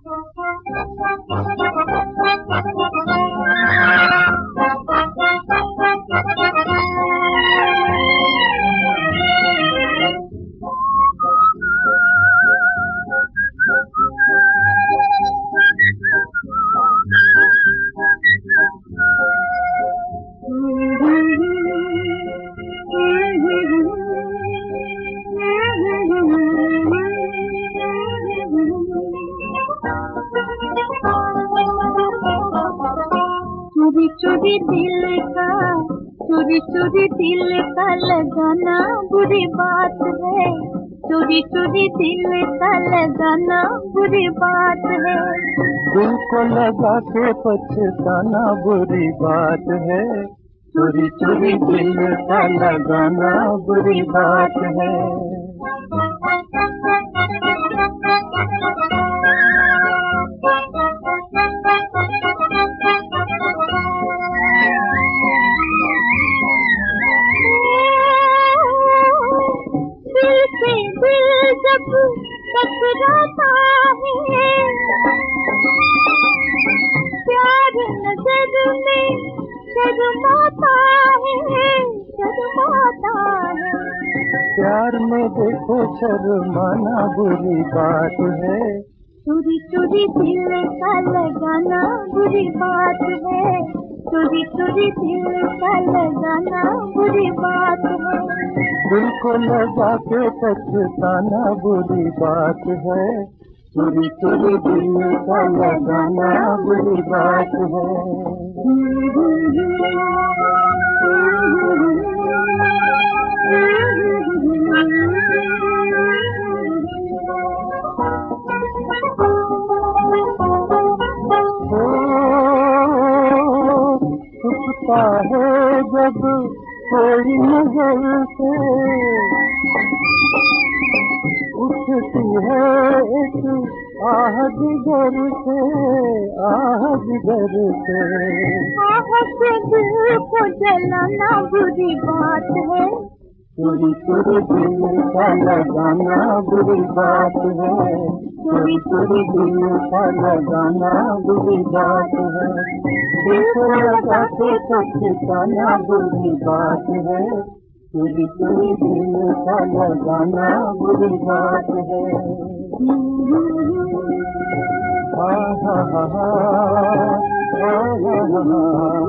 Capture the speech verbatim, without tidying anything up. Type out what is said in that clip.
चोरी चोरी दिल का चोरी चोरी दिल का लगाना बुरी बात है। चोरी चोरी दिल का लगाना बुरी बात है। दिल को लगा के पछताना बुरी बात है। चोरी चोरी दिल का लगाना बुरी बात है। जब टकराता है प्यार नजर में शर्माता है, शर्माता है। प्यार में देखो शर्माना बुरी बात है। चोरी चोरी दिल का लगाना बुरी बात है। चोरी चोरी दिल का लगाना बुरी बात है। दिल को लगा के पछताना बुरी बात है। चोरी चोरी दिल का लगाना बुरी बात है। छुपता है जब कोई नजर से उठती है एक आह जिगर से, आह जिगर से। आह से दिल को जलाना बुरी बात है। चोरी चोरी दिल का लगाना बुरी बात है। चोरी चोरी दिल का लगाना बुरी बात है। दिल को लगा के पछताना बुरी बात है। चोरी चोरी दिल का लगाना बुरी बात है। हा हा हा हा हा हा हा।